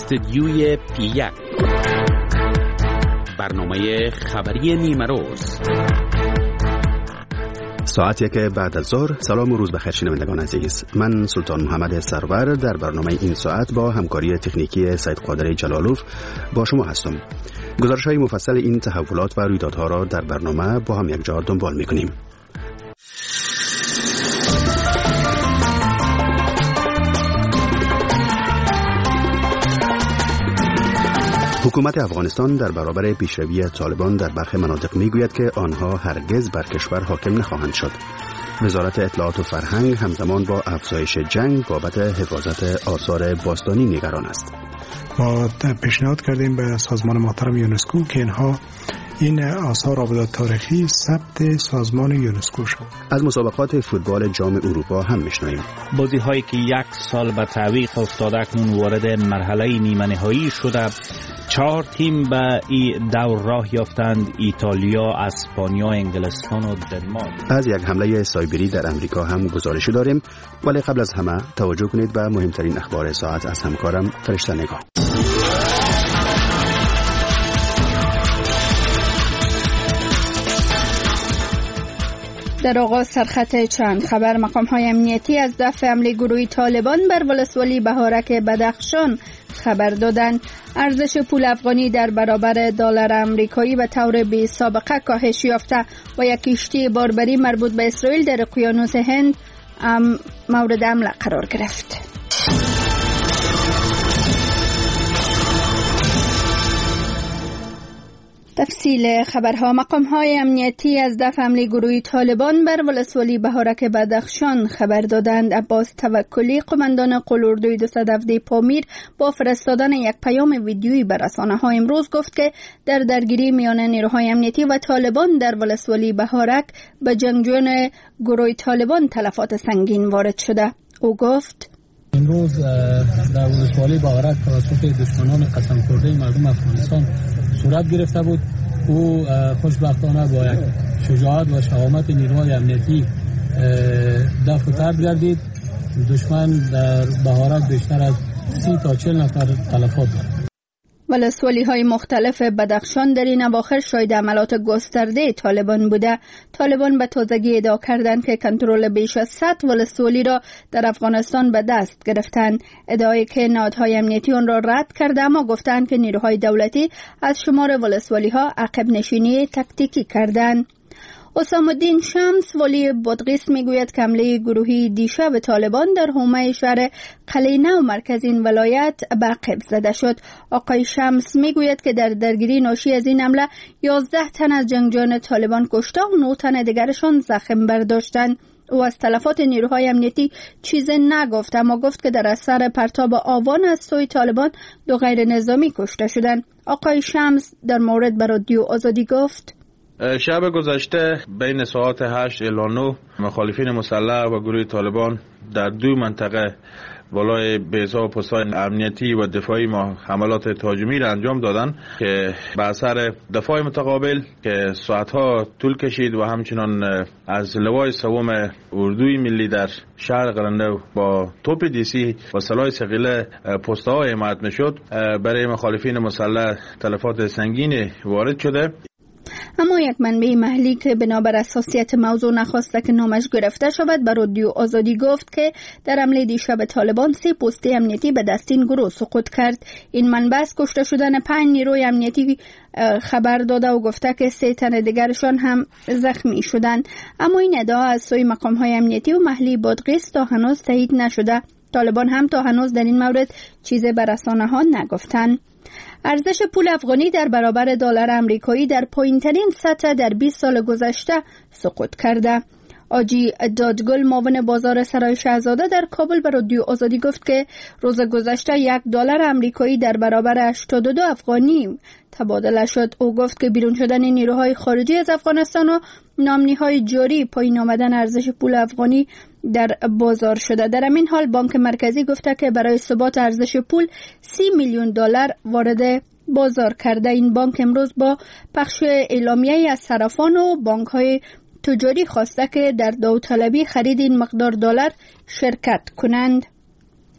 استدیوی پی1 برنامه خبری نیمه روز. ساعتی که بعد از ظهر. سلام و روز بخیر شنوندگان عزیز. من سلطان محمد سرور در برنامه این ساعت با همکاری تکنیکی سید قادر جلالوف با شما هستم. گزارش‌های مفصل این تحولات و رویدادها را در برنامه با هم یکجا دنبال می‌کنیم. حکومت افغانستان در برابر پیشروی طالبان در برخی مناطق میگوید که آنها هرگز بر کشور حاکم نخواهند شد. وزارت اطلاعات و فرهنگ همزمان با افزایش جنگ بابت حفاظت آثار باستانی نگران است. ما پیشنهاد کردیم به سازمان محترم یونسکو که اینها این آثار آبادات تاریخی ثبت سازمان یونسکو شد. از مسابقات فوتبال جام اروپا هم میشنویم. بازی هایی که یک سال به تعویق افتاده اکنون وارد مرحله نیمه نهایی شده. 4 تیم به این دور راه یافتند: ایتالیا، اسپانیا، انگلستان و دنمارک. از یک حمله سایبری در امریکا هم گزارشی داریم، ولی قبل از همه توجه کنید به مهمترین اخبار ساعت از همکارم فرشته نگاه. در آغاز سرخط چند خبر: مقام‌های امنیتی از دفع حمله گروهی طالبان بر ولسوالی بهارک بدخشان خبر دادند. ارزش پول افغانی در برابر دلار آمریکایی به طور بی سابقه کاهش یافته و یک کشتی باربری مربوط به اسرائیل در اقیانوس هند مورد حمله قرار گرفت. تفصیل خبرها: مقام‌های امنیتی از دفع حمله گروهی طالبان بر ولسوالی بهارک بدخشان خبر دادند. عباس توکلی، قماندان قلاردوی 217 پامیر، با فرستادن یک پیام ویدیویی به رسانه‌ها امروز گفت که در درگیری میان نیروهای امنیتی و طالبان در ولسوالی بهارک به جنگجویان گروه طالبان تلفات سنگین وارد شده. او گفت: امروز در ولسوالی بهارک توسط دشمنان قسم خورده مردم افغانستان صورت گرفته بود. او خوشبختانه با یک شجاعت و شهامت نیروهای امنیتی دفع و طرد گردید. دشمن در بهارک بیشتر از 30 تا 40 نفر تلفات داشت. ولسوالی‌های مختلف بدخشان در این اواخر شاهد عملات گسترده طالبان بوده. طالبان به تازگی ادعا کردند که کنترل بیش از 100 ولسوالی را در افغانستان به دست گرفتند. ادعایی که نهادهای امنیتی آن را رد کرده، اما گفتند که نیروهای دولتی از شمار ولسوالی‌ها عقب نشینی تکتیکی کردند. اسام الدین شمس، والی بادغیس، میگوید که حمله گروهی دیشب طالبان در حومه شهر قلعه‌نو مرکز این ولایت به عقب زده شد. آقای شمس میگوید که در درگیری ناشی از این حمله 11 تن از جنگجویان طالبان کشته و 9 تن دیگرشان زخم برداشتند. او از تلفات نیروهای امنیتی چیزی نگفت، اما گفت که در اثر پرتاب آوان از سوی طالبان 2 غیر نظامی کشته شدند. آقای شمس در مورد به رادیو آزادی گفت: شب گذشته بین ساعت 8 الی 9 مخالفین مسلح و گروه طالبان در 2 منطقه بالای بیضا و پست‌های امنیتی و دفاعی ما حملات تهاجمی را انجام دادند که به اثر دفاع متقابل که ساعتها طول کشید و همچنان از لوای سوم اردوی ملی در شهر قلعه‌نو با توپ دیسی و سلاح ثقیله پست‌ها حمایت می‌شد، برای مخالفین مسلح تلفات سنگین وارد شده. اما یک منبع محلی که بنابر حساسیت موضوع نخواسته که نامش گرفته شود به رادیو آزادی گفت که در حمله دیشب طالبان 3 پست امنیتی به دست این گروه سقوط کرد. این منبع از کشته شدن 5 نیروی امنیتی خبر داده و گفته که 3 تن دیگرشان هم زخمی شدند. اما این ادعا از سوی مقام‌های امنیتی و محلی بادغیس تا هنوز تایید نشده. طالبان هم تا هنوز در این مورد چیزی به رسانه‌ها نگفتند. ارزش پول افغانی در برابر دلار آمریکایی در پایین‌ترین سطح در 20 سال گذشته سقوط کرده. آجی دادگل، معاون بازار سرای شاهزاده در کابل به رادیو آزادی گفت که روز گذشته 1 دلار آمریکایی در برابر 82 افغانی تبادله شد. او گفت که بیرون شدن نیروهای خارجی از افغانستان و نامنی‌های جاری پایین آمدن ارزش پول افغانی در بازار شده. در همین حال بانک مرکزی گفته که برای ثبات ارزش پول 30 میلیون دلار وارد بازار کرده. این بانک امروز با پخش اعلامیه‌ای از صرافان و بانک‌های تجاری خواسته که در داوطلبی خرید این مقدار دلار شرکت کنند.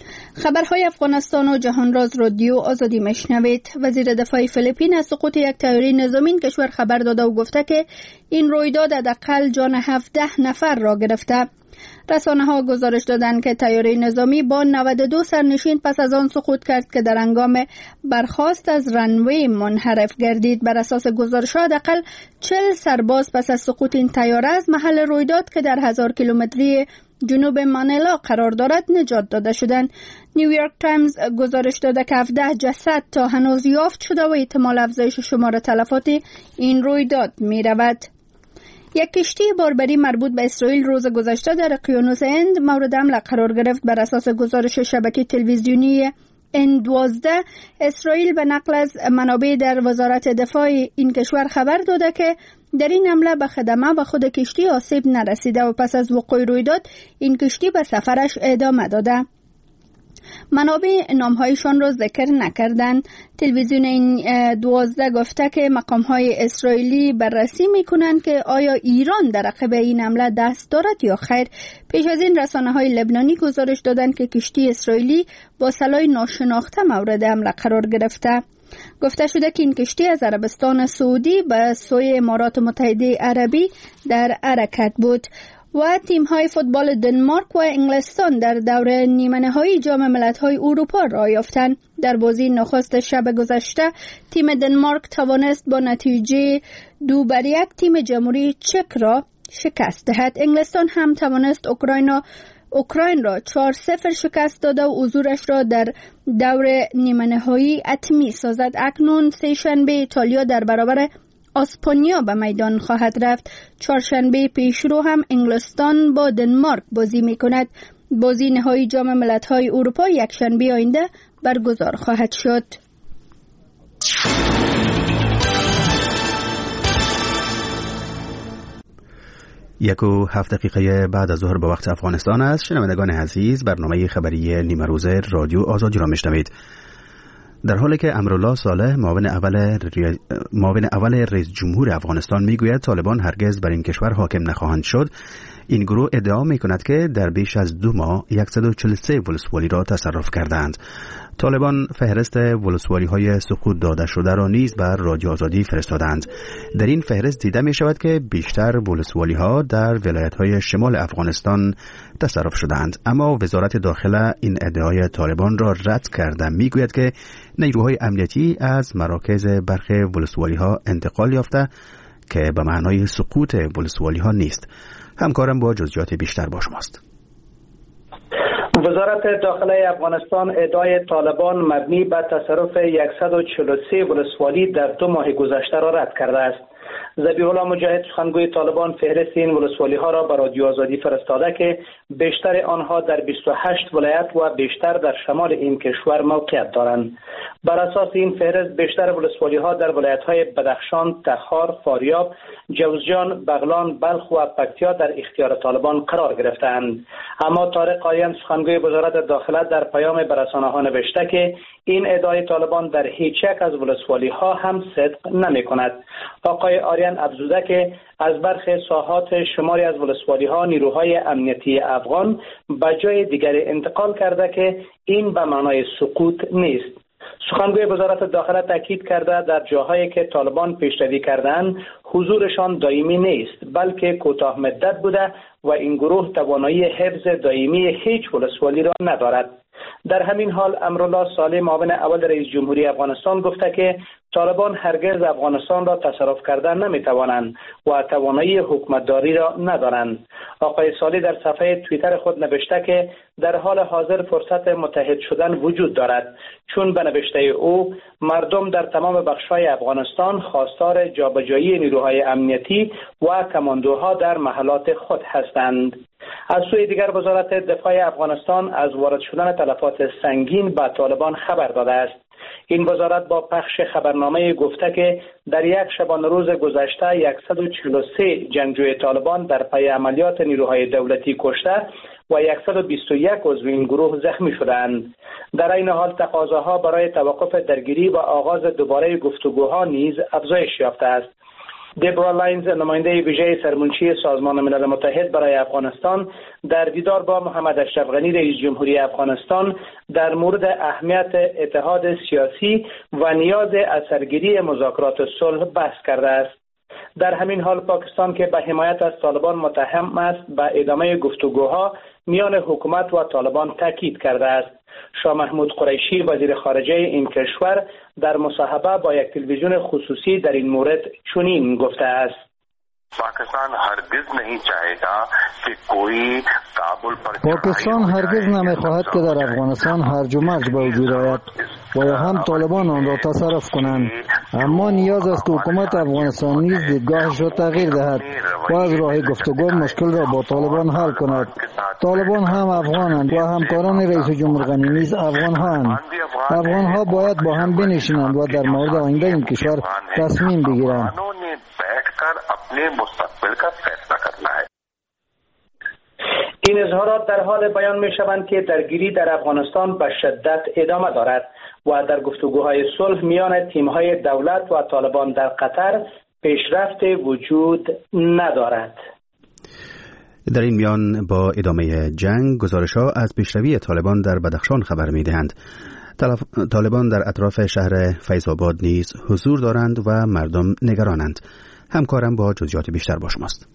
خبرهای افغانستان و جهانراز رادیو آزادی مشنوید. وزیر دفاع فیلیپین از سقوط یک طیاره نظامی این کشور خبر داده و گفته که این رویداد حداقل جان 17 نفر را گرفته. رسانه‌ها گزارش دادند که طیاره نظامی با 92 سرنشین پس از آن سقوط کرد که در هنگام برخاست از رنوی منحرف گردید. بر اساس گزارش‌ها حداقل 40 سرباز پس از سقوط این طیاره از محل رویداد که در 1000 کیلومتری جنوب مانیلا قرار دارد نجات داده شدند. نیویورک تایمز گزارش داده که 17 جسد تا هنوز یافت شده و احتمال افزایش شمار تلفات این رویداد می رود. یک کشتی باربری مربوط به اسرائیل روز گذشته در اقیانوس هند مورد حمله قرار گرفت. بر اساس گزارش شبکه تلویزیونی N12 اسرائیل به نقل از منابع در وزارت دفاع این کشور خبر داده که در این حمله به خدمه و خود کشتی آسیب نرسیده و پس از وقوع رویداد این کشتی به سفرش ادامه داده. منابع نامهایشان را ذکر نکردند. تلویزیون این 12 گفته که مقامهای اسرائیلی بررسی میکنند که آیا ایران در عقب این حمله دست دارد یا خیر. پیش از این رسانه‌های لبنانی گزارش دادند که کشتی اسرائیلی با سلاح ناشناخته مورد حمله قرار گرفته. گفته شده که این کشتی از عربستان سعودی به سوی امارات متحده عربی در حرکت بود. و تیم‌های فوتبال دنمارک و انگلستان در دور نیمه‌نهایی جام ملت‌های اروپا راه یافتند. در بازی نخست شب گذشته تیم دنمارک توانست با نتیجه 2-1 تیم جمهوری چک را شکست دهد. انگلستان هم توانست اوکراین را 4-0 شکست داده و حضورش را در دور نیمه‌نهایی حتمی سازد. اکنون سه‌شنبه ایتالیا در برابر اسپانیا به میدان خواهد رفت. چهارشنبه پیشرو هم انگلستان با دنمارک بازی می کند. بازی نهایی جام ملت‌های اروپا یک شنبه آینده برگزار خواهد شد. 1:07 بعد از ظهر به وقت افغانستان است. شنوندگان عزیز، برنامه خبری نیمه روزه رادیو آزادی را میشنوید. در حالی که امرالله صالح معاون اول رئیس جمهور افغانستان میگوید طالبان هرگز بر این کشور حاکم نخواهند شد، این گروه ادعا میکند که در بیش از 2 ماه 143 ولسوالی را تصرف کردند. طالبان فهرست ولسوالی های سقوط داده شده را نیز بر رادیو آزادی فرستادند. در این فهرست دیده می شود که بیشتر ولسوالی ها در ولایت های شمال افغانستان تصرف شدند، اما وزارت داخله این ادعای طالبان را رد کرده. می گوید که نیروهای امنیتی از مراکز برخی ولسوالی ها انتقال یافته که به معنای سقوط ولسوالی ها نیست. همکارم با جزئیات بیشتر با شماست. وزارت داخله افغانستان ادعای طالبان مبنی بر تصرف 143 ولسوالی در 2 ماه گذشته را رد کرده است. ذبیح الله مجاهد سخنگوی طالبان فهرست این ولسوالی ها را به رادیو آزادی فرستاده که بیشتر آنها در 28 ولایت و بیشتر در شمال این کشور موقعیت دارند. بر اساس این فهرست بیشتر ولسوالی ها در ولایت های بدخشان، تخار، فاریاب، جوزجان، بغلان، بلخ و پکتیا در اختیار طالبان قرار گرفتند. اما طارق آریان سخنگوی وزارت داخله در پیام به رسانه‌ها نوشته که این ادعای طالبان در هیچ یک از ولسوالی ها هم صدق نمی کند. آقای آریان افزوده که از برخی ساحات شماری از ولسوالی ها نیروهای امنیتی افغان به جای دیگری انتقال کرده که این به معنای سقوط نیست. سخنگوی وزارت داخله تاکید کرده در جاهایی که طالبان پیشروی کردند حضورشان دائمی نیست بلکه کوتاه مدت بوده و این گروه توانایی حفظ دائمی هیچ ولسوالی را ندارد. در همین حال امرالله صالح معاون اول رئیس جمهوری افغانستان گفته که طالبان هرگز افغانستان را تصرف کردن نمیتوانند و توانایی حکومتداری را ندارند. آقای صالح در صفحه توییتر خود نوشته که در حال حاضر فرصت متحد شدن وجود دارد، چون به نوشته او مردم در تمام بخش‌های افغانستان خواستار جابجایی نیروهای امنیتی و کماندوها در محلات خود هستند. از سوی دیگر وزارت دفاع افغانستان از وارد شدن تلفات سنگین به طالبان خبر داده است. این وزارت با پخش خبرنامه گفته که در یک شبانه روز گذشته 143 جنگجوی طالبان در پی عملیات نیروهای دولتی کشته و 121 عضو این گروه زخمی شدند. در این حال تقاضاها برای توقف درگیری و آغاز دوباره گفتگوها نیز افزایش یافته است. دبرا لاینز، نماینده ویژه سرمنشی سازمان ملل متحد برای افغانستان، در دیدار با محمد اشرف غنی رئیس جمهوری افغانستان در مورد اهمیت اتحاد سیاسی و نیاز اثرگیری مذاکرات صلح بحث کرده است. در همین حال پاکستان که به حمایت از طالبان متهم است، به ادامه گفتگوها میان حکومت و طالبان تاکید کرده است. شاه محمود قریشی وزیر خارجه این کشور در مصاحبه با یک تلویزیون خصوصی در این مورد چنین گفته است: پاکستان هرگز نمیخواهد که در افغانستان هرج و مرج به وجود آید و یا هم طالبان آن را تصرف کنند، اما نیاز است که حکومت افغانستان نیز دیدگاهش را تغییر دهد و از راه گفتگو مشکل را با طالبان حل کند. طالبان هم افغانند و همکاران رئیس جمهور غنی نیز افغان‌هاند. افغان‌ها باید با هم بنشینند و در مورد آینده این کشور تصمیم بگیرند. این اظهارات در حال بیان می شوند که درگیری در افغانستان به شدت ادامه دارد و در گفتگوهای صلح میان تیم‌های دولت و طالبان در قطر پیشرفت وجود ندارد. در این میان با ادامه جنگ، گزارش‌ها از پیشروی طالبان در بدخشان خبر می‌دهند. طالبان در اطراف شهر فیض‌آباد نیز حضور دارند و مردم نگرانند. همکارم با جزئیات بیشتر با شماست.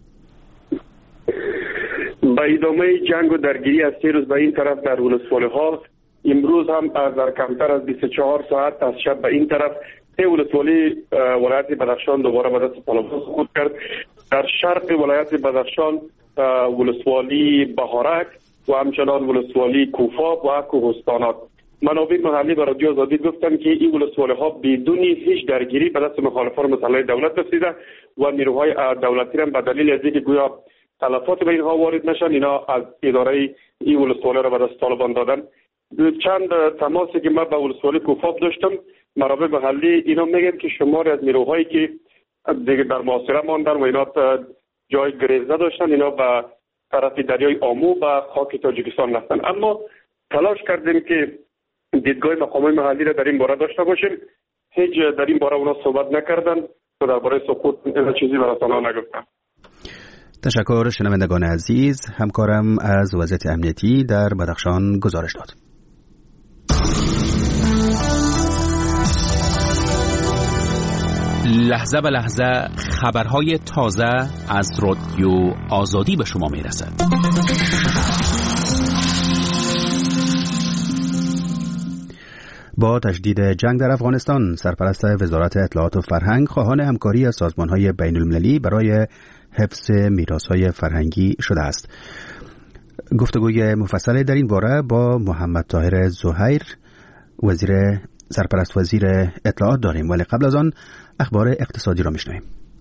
با ادامه جنگ و درگیری از 3 روز به این طرف در ولسوالی‌ها، امروز هم در کمتر از 24 ساعت از شب به این طرف 3 ولسوالی ولایت بدخشان دوباره به دست طالبان سقوط کرد. در شرق ولایت بدخشان ولسوالی بهارک و همچنان ولسوالی کوفاب و کوهستانات. منابع محلی به رادیو آزادی گفتند که این ولسوالی‌ها بدون هیچ درگیری به دست مخالفان مسلح دولت رسیده و نیروهای دولتی هم به دلیل از اینکه گویا تلفات به اینها وارد نشن، اینا از اداره این ولسوالی را به دست طالبان دادن. چند تماسی که من با ولسوالی کوفاب داشتم، منابع محلی اینا میگن که شماری از نیروهایی که دیگه در محاصره ماندن و اینا جای گریزه داشتن، اینا به طرف دریای آمو و خاک تاجیکستان رفتن. اما تلاش کردیم که دیدگاه مقامات محلی را در این باره داشته باشیم. هیچ در این باره اونا صحبت نکردن و درباره سقوط چیزی براتون نگفتن. تشکر. شنوندگان عزیز، همکارم از وضعیت امنیتی در بدخشان گزارش داد. لحظه به لحظه خبرهای تازه از رادیو آزادی به شما میرسد. با تشدید جنگ در افغانستان، سرپرست وزارت اطلاعات و فرهنگ خواهان همکاری از سازمان‌های بین‌المللی برای حفظ میراث‌های فرهنگی شده است. گفتگوی مفصل در این باره با محمد طاهر زهیر، سرپرست وزیر اطلاعات داریم، ولی قبل از آن اخبار اقتصادی را میشنویم.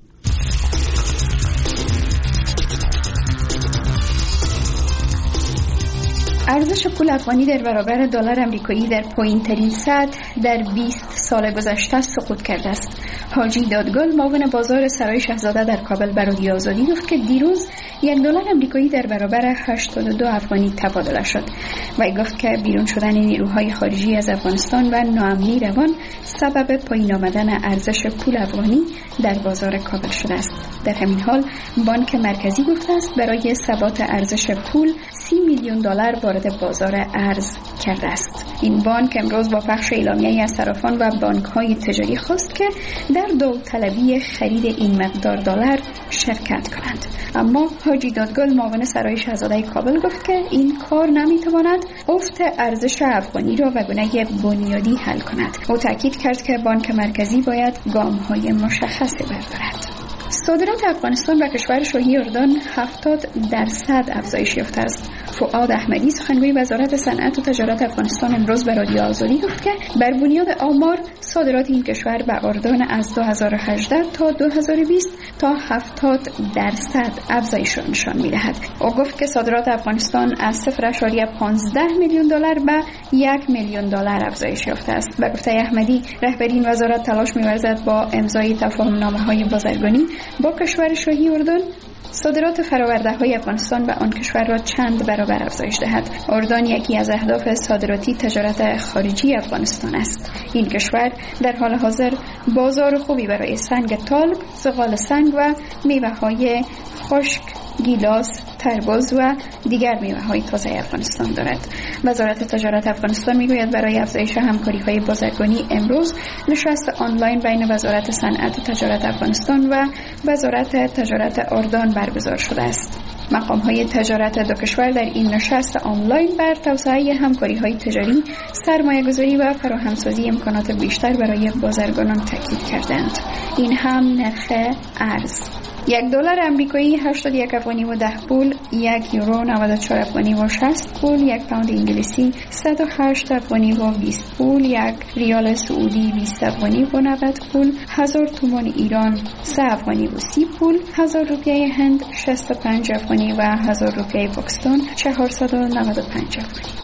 ارزش پول افغانی در برابر دلار آمریکایی در پایین‌ترین سطح در 20 سال گذشته سقوط کرده است. حاجی دادگل، معاون بازار سرای شاهزاده در کابل به رادیو آزادی گفت که دیروز $1 آمریکایی در برابر 82 افغانی تبادله شد. و گفت که بیرون شدن نیروهای خارجی از افغانستان و ناامنی روان سبب پایین آمدن ارزش پول افغانی در بازار کابل شده است. در همین حال بانک مرکزی گفته است برای ثبات ارزش پول $30 میلیون وارد بازار ارز کرده است. این بانک امروز با پخش اعلامیه‌ای از صرافان و بانک‌های تجاری خواست که در داوطلبی خرید این مقدار دلار شرکت کنند. اما حاجی دادگل، معاون سرای شاهزاده کابل، گفت که این کار نمی‌تواند افت ارزش افغانی را به گونه بنیادی حل کند. او تاکید کرد که بانک مرکزی باید گام‌های مشخصی بردارد. صادرات افغانستان به کشور شاهی اردن 70% افزایش یافته است. فؤاد احمدی، سخنگوی وزارت صنعت و تجارت افغانستان، امروز به رادیو آزادی گفت که بر بنیاد آمار صادرات این کشور به اردن از 2018 تا 2020 تا 70% افزایش را نشان می‌دهد. او گفت که صادرات افغانستان از $0.15 میلیون به $1 میلیون افزایش یافته است. به گفته احمدی، رهبری این وزارت تلاش می‌ورزد با امضای تفاهم‌نامه‌های بازرگانی با کشور شاهی اردن صادرات فرآورده‌های افغانستان به آن کشور را چند برابر افزایش دهد. اردن یکی از اهداف صادراتی تجارت خارجی افغانستان است. این کشور در حال حاضر بازار خوبی برای سنگ تالب، زغال سنگ و میوه‌های خشک، گیلاس، تربوز و دیگر میوه‌های تازه افغانستان دارد. وزارت تجارت افغانستان میگوید برای افزایش همکاری‌های بازرگانی امروز نشست آنلاین بین وزارت صنعت تجارت افغانستان و وزارت تجارت اردن برگزار شده است. مقام‌های تجارت دو کشور در این نشست آنلاین بر توسعه همکاری‌های تجاری، سرمایه‌گذاری و فراهمسازی امکانات بیشتر برای بازرگانان تاکید کردند. این هم نرخ ارز: $1 آمریکایی 81 افغانی و 10 پول، $1 94 افغانی و 60 پول، $1 پوند انگلیسی 108 افغانی و 20 پول، $1 ریال سعودی 20 افغانی و 90 پول، 1000 تومان ایران 3 افغانی و 30 پول، 1000 روپیه هند 65 افغانی و 1000 روپیه پاکستان 495 افغانی.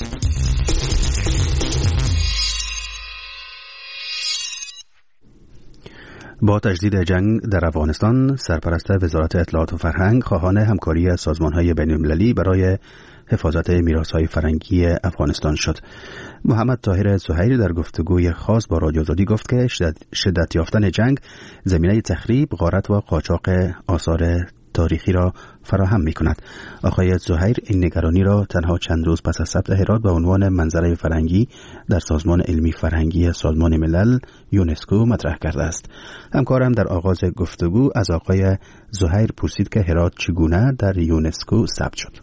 با تجدید جنگ در افغانستان، سرپرست وزارت اطلاعات و فرهنگ خواهان همکاری سازمان‌های بین‌المللی برای حفاظت میراث‌های فرهنگی افغانستان شد. محمد طاهر سهیل در گفتگوی خاص با رادیو آزادی گفت که شدت یافتن جنگ زمینه تخریب، غارت و قاچاق آثار تاریخی را فراهم می‌کند. آقای زهیر این نگرانی را تنها چند روز پس از ثبت هرات به عنوان منظره فرهنگی در سازمان علمی فرهنگی سازمان ملل یونسکو مطرح کرده است. همکارم در آغاز گفتگو از آقای زهیر پرسید که هرات چگونه در یونسکو ثبت شد.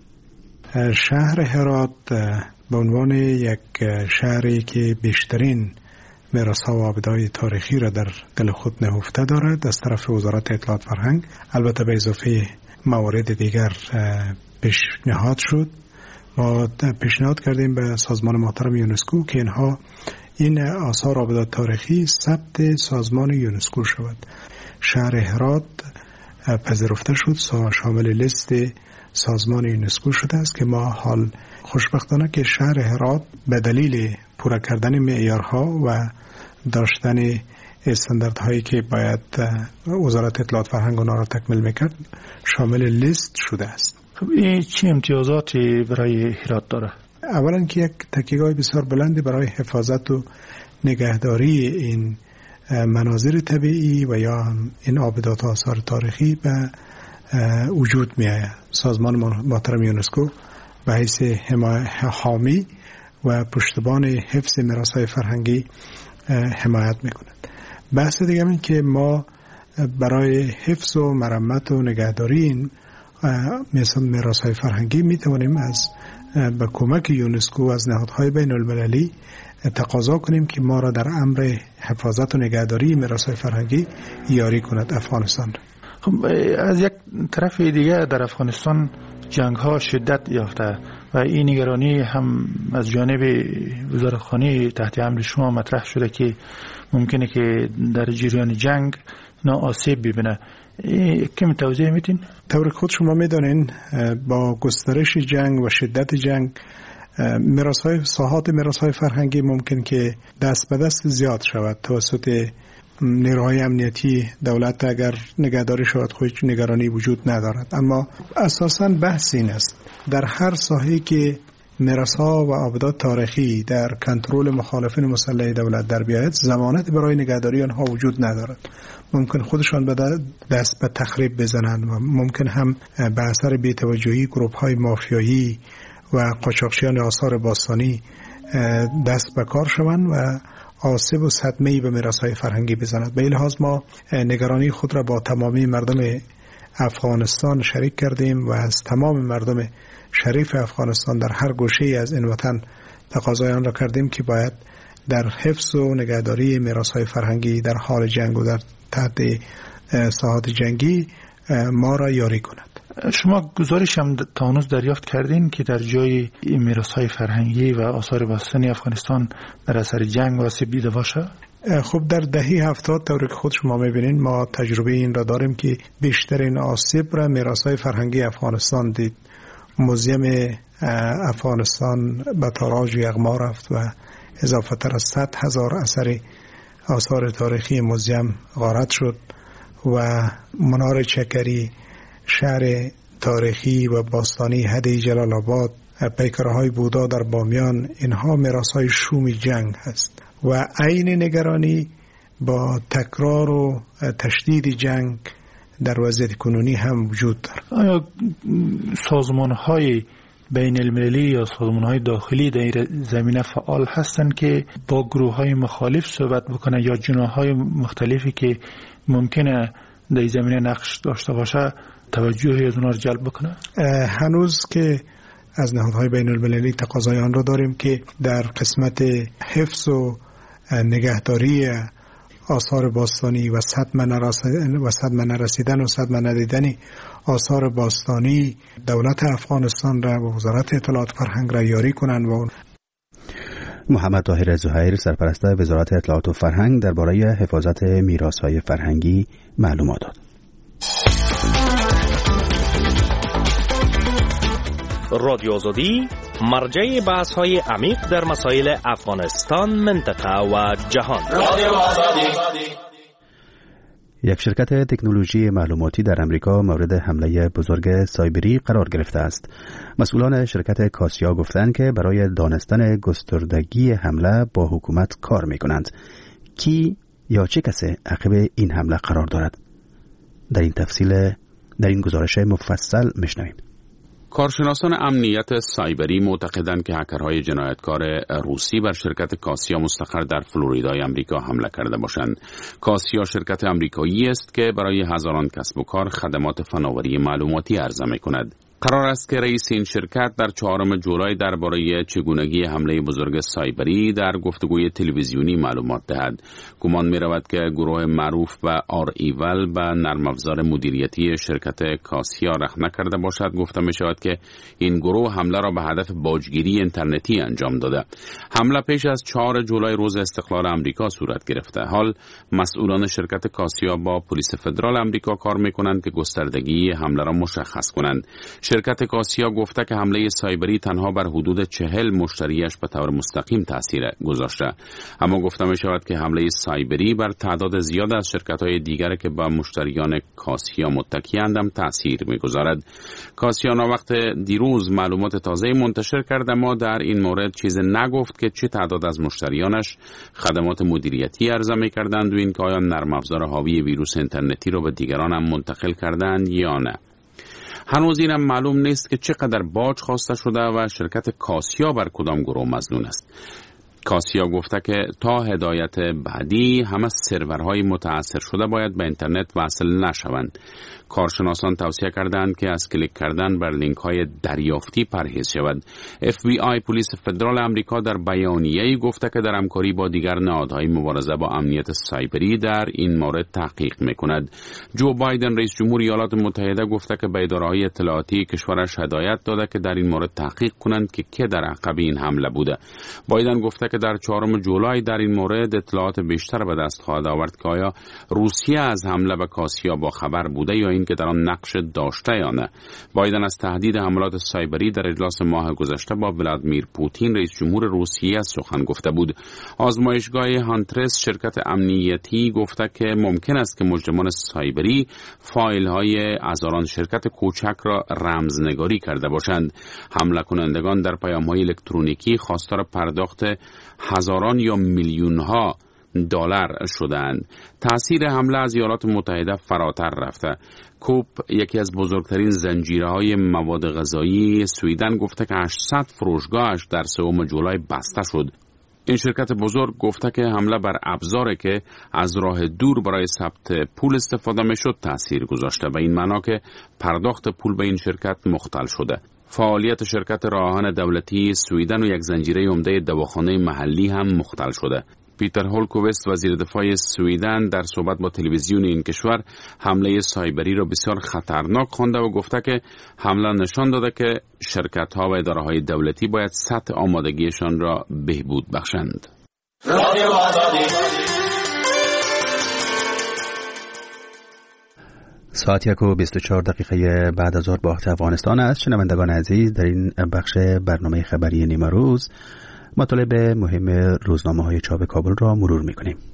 شهر هرات به عنوان یک شهری که بیشترین میراث‌ها و آبادهای تاریخی را در دل خود نهفته دارد از طرف وزارت اطلاعات فرهنگ، البته به اضافه موارد دیگر پیشنهاد شد. ما پیشنهاد کردیم به سازمان محترم یونسکو که اینها این آثار آبادات تاریخی ثبت سازمان یونسکو شود. شهر هرات پذیرفته شد، شامل لیست سازمان یونسکو شده است که ما حال خوشبختانه که شهر هرات به دلیل پورا کردن معیارها و داشتن استانداردهایی که باید وزارت اطلاعات فرهنگ آنها را تکمیل میکرد شامل لیست شده است. خب این چه امتیازاتی برای هرات داره؟ اولا که یک تکیه‌گاه بسیار بلندی برای حفاظت و نگهداری این مناظر طبیعی و یا این آبادات و آثار تاریخی به وجود میآید. سازمان محترم یونسکو به حیث حامی و پشتبان حفظ میراث‌های فرهنگی حمایت میکند. بحث دیگه این که ما برای حفظ و مرمت و نگهداری این میراث‌های فرهنگی میتوانیم از با کمک یونسکو از نهادهای بین المللی تقاضا کنیم که ما را در امر حفاظت و نگهداری میراث‌های فرهنگی یاری کند افغانستان. خب از یک طرف دیگه در افغانستان جنگ ها شدت یافته و این نگرانی هم از جانب وزارتخانه تحت امر شما مطرح شده که ممکنه که در جریان جنگ آسیب ببینه. کمی توضیح میتین؟ طور خود شما میدونین با گسترش جنگ و شدت جنگ ساحات میراث‌های فرهنگی ممکن که دست به دست زیاد شود توسط نیروهای امنیتی دولت. اگر نگهداری شود خود نگرانی وجود ندارد، اما اساساً بحث این است در هر ساحه‌ای که میراث‌ها و آبادات تاریخی در کنترل مخالفین مسلح دولت در بیاید، ضمانت برای نگهداری آنها وجود ندارد. ممکن خودشان به دست به تخریب بزنند و ممکن هم به اثر بی‌توجهی گروه‌های مافیایی و قاچاقچیان آثار باستانی دست به کار شوند و آسیب و صدمه‌ای به میراث‌های فرهنگی بزند. به این لحاظ ما نگرانی خود را با تمامی مردم افغانستان شریک کردیم و از تمام مردم شریف افغانستان در هر گوشه‌ای از این وطن تقاضای آن را کردیم که باید در حفظ و نگهداری میراث‌های فرهنگی در حال جنگ و در تحت ساحات جنگی ما را یاری کند. شما گزارش هم تا هنوز دریافت کردین که در جای میراث‌های فرهنگی و آثار باستانی افغانستان در اثر جنگ آسیب دیده باشه؟ خب در دهه 70 طوری که خود شما می‌بینید ما تجربه این را داریم که بیشترین آسیب را میراث‌های فرهنگی افغانستان دید. موزیم افغانستان به تاراج و یغما رفت و اضافه تر از 100,000 اثر آثار تاریخی موزیم غارت شد و منار چکری شهر تاریخی و باستانی هدی جلال آباد، پیکره‌های بودا در بامیان، اینها میراث‌های شوم جنگ هست و عین نگرانی با تکرار و تشدید جنگ در وضعیت کنونی هم وجود دارد. آیا سازمان‌های بین المللی یا سازمان‌های داخلی در این زمینه فعال هستند که با گروه‌های مخالف صحبت بکنن یا جناح‌های مختلفی که ممکنه در این زمینه نقش داشته باشه توجه از اونها رو جلب بکنه؟ هنوز که از نهادهای بین المللی تقاضای آن را داریم که در قسمت حفظ و نگهداری آثار باستانی و صدمه نرسیدن و صدمه ندیدن آثار باستانی دولت افغانستان را و وزارت اطلاعات فرهنگ را یاری کنند. و محمد طاهر زهیر، سرپرست وزارت اطلاعات و فرهنگ، درباره حفاظت میراث‌های فرهنگی معلومات داد. رادیو آزادی مرجع بحث‌های عمیق در مسائل افغانستان، منطقه و جهان. یک شرکت تکنولوژی معلوماتی در امریکا مورد حمله بزرگ سایبری قرار گرفته است. مسئولان شرکت کاسیا گفتند که برای دانستن گستردگی حمله با حکومت کار می‌کنند. کی یا چه کسی عقب این حمله قرار دارد؟ در این گزارش مفصل میشنویم. کارشناسان امنیت سایبری معتقدند که هکرهای جنایتکار روسی بر شرکت کاسیا مستقر در فلوریدای امریکا حمله کرده باشند. کاسیا شرکت امریکایی است که برای هزاران کسب و کار خدمات فناوری معلوماتی عرضه می‌کند. قرار است که رئیس این شرکت در 4 جولای درباره چگونگی حمله بزرگ سایبری در گفتگوی تلویزیونی معلومات دهد. گمان می‌رود که گروه معروف به ایول به نرم افزار مدیریتی شرکت کاسیا رخنه کرده باشد. گفته می‌شود که این گروه حمله را به هدف باجگیری اینترنتی انجام داده. حمله پیش از 4 جولای روز استقلال امریکا صورت گرفته. حال مسئولان شرکت کاسیا با پلیس فدرال امریکا کار می‌کنند که گستردگی حمله را مشخص کنند. شرکت کاسیا گفته که حمله سایبری تنها بر حدود 40 مشتریش به طور مستقیم تاثیر گذاشته، اما گفته می شود که حمله سایبری بر تعداد زیاد از شرکت‌های دیگر که به مشتریان کاسیا متکی‌اند هم تاثیر می‌گذارد. کاسیا وقت دیروز معلومات تازه منتشر کرده، اما در این مورد چیز نگفت که چه تعداد از مشتریانش خدمات مدیریتی عرضه می‌کردند و اینکه آیا نرم افزار حاوی ویروس اینترنتی را به دیگران هم منتقل کردند یا نه. هنوز اینم معلوم نیست که چقدر باج خواسته شده و شرکت کاسیا بر کدام گروه مظنون است. کاسیا گفته که تا هدایت بعدی همه سرورهای متاثر شده باید به اینترنت وصل نشوند. کارشناسان توصیه کردند که از کلیک کردن بر لینک‌های دریافتی پرهیز شود. FBI پلیس فدرال امریکا در بیانیه‌ای گفته که در همکاری با دیگر نهادهای مبارزه با امنیت سایبری در این مورد تحقیق می‌کند. جو بایدن رئیس جمهور ایالات متحده گفته که به اداره‌های اطلاعاتی کشورش هدایت داده که در این مورد تحقیق کنند که کی در عقب این حمله بوده. بایدن گفته که در 4 جولای در این مورد اطلاعات بیشتر به دست خواهد آورد که آیا روسیه از حمله به کاسیا با خبر بوده یا اینکه در آن نقش داشته یا نه. بایدن از تهدید حملات سایبری در اجلاس ماه گذشته با ولادیمیر پوتین رئیس جمهور روسیه سخن گفته بود. آزمایشگاه هانترس شرکت امنیتی گفته که ممکن است که مجرمان سایبری فایل‌های از آن شرکت کوچک را رمزنگاری کرده باشند. حمله کنندگان در پیام‌های الکترونیکی خواستار پرداخت هزاران یا میلیون‌ها دلار شدند. تأثیر حمله از ایالات متحده فراتر رفته. کوپ، یکی از بزرگترین زنجیره‌های مواد غذایی سوئیدن، گفته که 800 فروشگاهش در 3 جولای بسته شد. این شرکت بزرگ گفته که حمله بر ابزاری که از راه دور برای ثبت پول استفاده می‌شد تأثیر گذاشته، به این معنا که پرداخت پول به این شرکت مختل شده. فعالیت شرکت راهان دولتی سوئیدن و یک زنجیره عمده دواخانه محلی هم مختل شده. پیتر هولکوویست وزیر دفاع سوئیدن در صحبت با تلویزیون این کشور حمله سایبری را بسیار خطرناک خوانده و گفته که حمله نشان داده که شرکت‌ها و اداره‌های دولتی باید سطح آمادگیشان را بهبود بخشند. ساعت 1:24 بعد از ظهر با وقت افغانستان است. شنوندگان عزیز، در این بخش برنامه خبری نیمه روز مطالب مهم روزنامه‌های چاپ کابل را مرور می‌کنیم.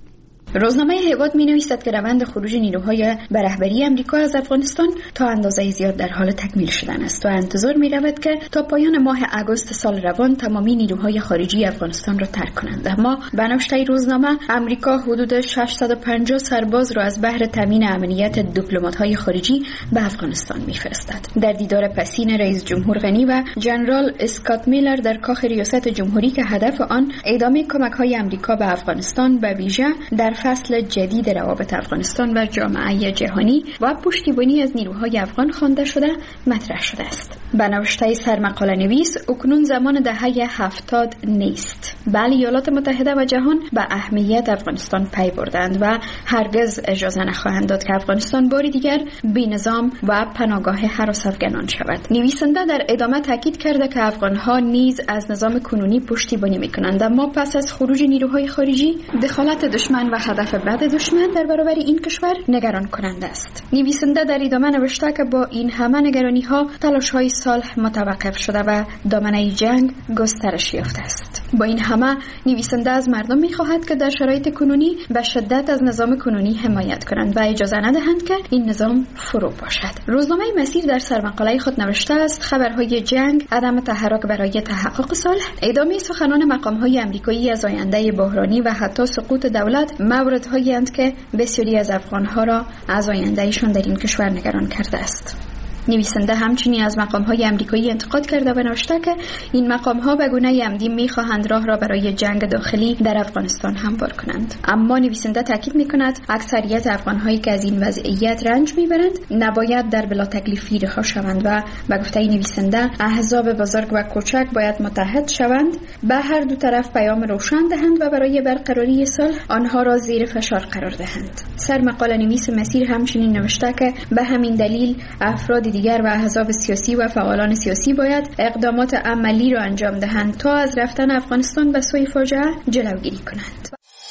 روزنامه هیواد می‌نویسد که روند خروج نیروهای به رهبری امریکا از افغانستان تا اندازه زیاد در حال تکمیل شدن است و انتظار می‌رود که تا پایان ماه آگوست سال روان تمامی نیروهای خارجی افغانستان را ترک کنند. اما به نوشته روزنامه امریکا حدود 650 سرباز را از بهر تامین امنیت دیپلمات‌های خارجی به افغانستان می‌فرستد. در دیدار پسین رئیس جمهور غنی و جنرال اسکات میلر در کاخ ریاست جمهوری که هدف آن ادامه کمک‌های امریکا به افغانستان به ویژه در فصل جدید روابط افغانستان و جامعه جهانی و پشتیبانی از نیروهای افغان خوانده شده مطرح شده است. به نوشته سرمقاله نویس اکنون زمان دهه 70 نیست، بلکه ایالات متحده و جهان به اهمیت افغانستان پی بردند و هرگز اجازه نخواهند داد که افغانستان باری دیگر بی نظام و پناهگاه هراس افغانان شود. نویسنده در ادامه تاکید کرده که افغانها نیز از نظام کنونی پشتیبانی می‌کنند، اما پس از خروج نیروهای خارجی دخالت دشمن و هدف بعد دشمن در برابر این کشور نگران کننده است. نویسنده در ادامه نوشته که با این همه نگرانی‌ها تلاش‌های صلح متوقف شده و دامنه جنگ گسترش یافته است. با این همه نویسنده از مردم می‌خواهد که در شرایط کنونی به شدت از نظام کنونی حمایت کنند و اجازه ندهند که این نظام فرو باشد. روزنامه مسیر در سرمقاله خود نوشته است خبرهای جنگ، عدم تحرک برای تحقق صلح، ادامه سخنان مقام‌های آمریکایی از آینده بحرانی و حتی سقوط دولت موردهایی اند که بسیاری از افغان‌ها را از آیندهشان در این کشور نگران کرده است. نویسنده همچنین از مقام‌های آمریکایی انتقاد کرده و نوشته که این مقام‌ها به گونه عمدی می‌خواهند راه را برای جنگ داخلی در افغانستان هموار کنند. اما نویسنده تاکید می‌کند اکثریت افغان‌هایی که از این وضعیت رنج می‌برند نباید در بلا تکلیفی رها شوند و به گفته نویسنده احزاب بزرگ و کوچک باید متحد شوند، به هر دو طرف پیام روشن دهند و برای برقراری صلح آنها را زیر فشار قرار دهند. سرمقاله نویس مسیر همچنین نوشته که به همین دلیل افراد دیگر و احزاب سیاسی و فعالان سیاسی باید اقدامات عملی را انجام دهند تا از رفتن افغانستان به سوی فاجعه جلوگیری کنند.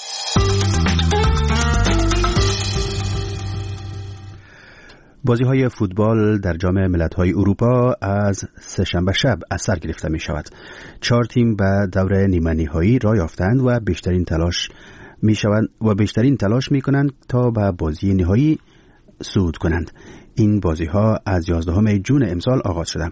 بازی‌های فوتبال در جام ملت‌های اروپا از سه‌شنبه شب از سر گرفته می‌شود. 4 تیم به دور نیمه‌نهایی راه یافتند و بیشترین تلاش می‌کنند تا به بازی نهایی صعود کنند. این بازی‌ها از 11 جون امسال آغاز شده.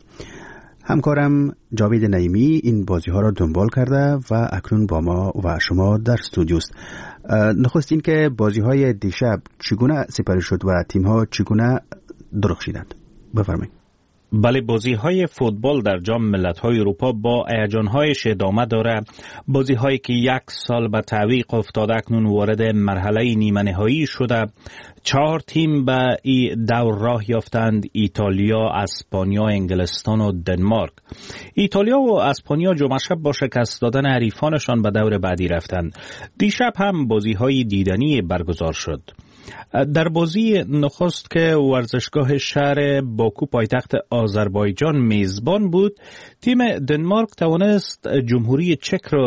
همکارم جاوید نعیمی این بازی‌ها را دنبال کرده و اکنون با ما و شما در استودیو است. نخست این که بازی‌های دیشب چگونه سپری شد و تیم‌ها چگونه درخشیدند؟ بفرمایید. بله، بازی‌های فوتبال در جام ملت‌های اروپا با هیجان‌هایش ادامه دارد. بازی‌هایی که 1 سال به تعویق افتاده اکنون وارد مرحله نیمه‌نهایی شده. 4 تیم به این دور راه یافتند: ایتالیا، اسپانیا، انگلستان و دنمارک. ایتالیا و اسپانیا جمعه شب با شکست دادن حریفانشان به دور بعدی رفتند. دیشب هم بازی‌های دیدنی برگزار شد. در بازی نخست که ورزشگاه شهر باکو پایتخت آذربایجان میزبان بود، تیم دنمارک توانست جمهوری چک را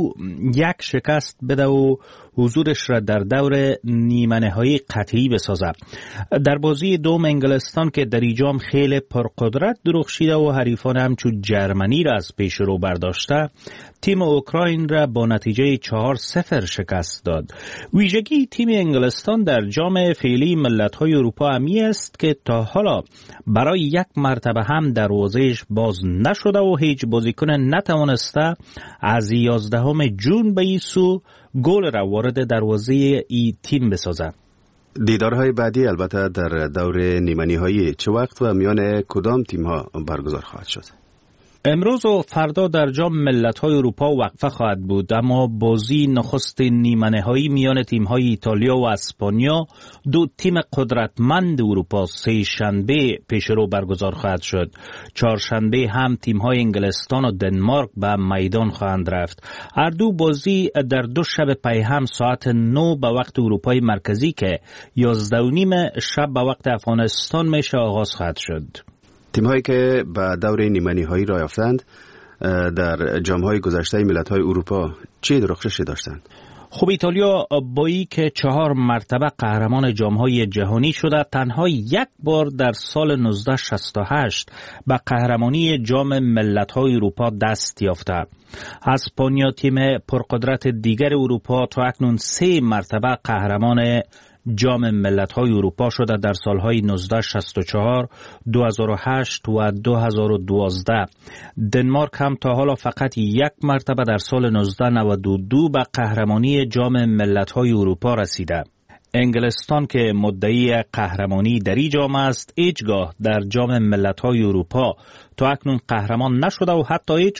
2-1 شکست بده و حضورش را در دور نیمه نهایی قطعی بسازد. در بازی دوم انگلستان که در اینجام خیلی پرقدرت درخشیده و حریفان همچون جرمنی را از پیش رو برداشته، تیم اوکراین را با نتیجه 4-0 شکست داد. ویژگی تیم انگلستان در جام فعلی ملت‌های اروپا همی است که تا حالا برای 1 مرتبه هم دروازه‌اش باز نشده و هیچ بازیکن نتوانسته از 11 جون به این سو گل را وارد دروازه ای تیم بسازد. دیدارهای بعدی البته در دور نیمه‌نهایی چه وقت و میان کدام تیم‌ها برگزار خواهد شد؟ امروز و فردا در جام ملت‌های اروپا وقفه خواهد بود، اما بازی نخست نیمه‌نهایی میان تیم‌های ایتالیا و اسپانیا، 2 تیم قدرتمند اروپا، سه شنبه پیشرو برگزار خواهد شد. چهارشنبه هم تیم‌های انگلستان و دنمارک به میدان خواهند رفت. هر دو بازی در 2 شب پیهم ساعت 9 به وقت اروپای مرکزی که 11:30 شب به وقت افغانستان میشه آغاز خواهد شد. تیم‌هایی که به دور نیمه‌نهایی راه یافتند در جام‌های گذشته ملت‌های اروپا چه درخششی داشتند؟ خب ایتالیا با ای که 4 مرتبه قهرمان جام‌های جهانی شده، تنها یک بار در سال 1968 به قهرمانی جام ملت‌های اروپا دست یافته. اسپانیا تیم پرقدرت دیگر اروپا تا اکنون 3 مرتبه قهرمان جام ملت‌های اروپا شده در سالهای 1964، 2008 و 2012. دنمارک هم تا حالا فقط 1 مرتبه در سال 1992 به قهرمانی جام ملت‌های اروپا رسیده. انگلستان که مدعی قهرمانی در این جام است، هیچگاه در جام ملت‌های اروپا تا اکنون قهرمان نشده و حتی هیچ